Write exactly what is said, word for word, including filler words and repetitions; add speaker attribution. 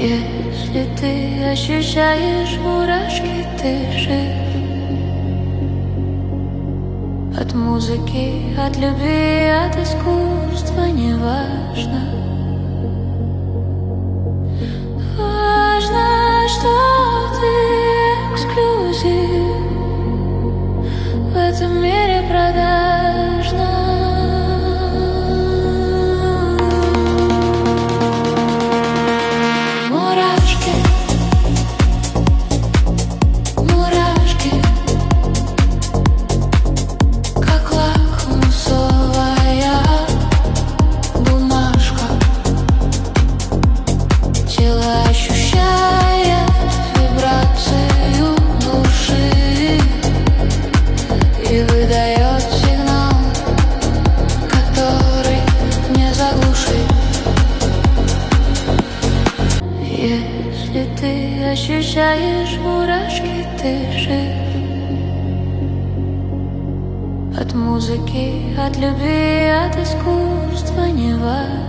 Speaker 1: Если ты ощущаешь мурашки, ты жив. От музыки, от любви, от искусства неважно. Важно, что ты эксклюзив в этом мире продажно. Мурашки, мурашки, как лакмусовая бумажка. Тело ощущает вибрацию души и выдает сигнал, который не заглушить. Если ты ощущаешь мурашки, ты жив. От музыки, от любви, от искусства неважно.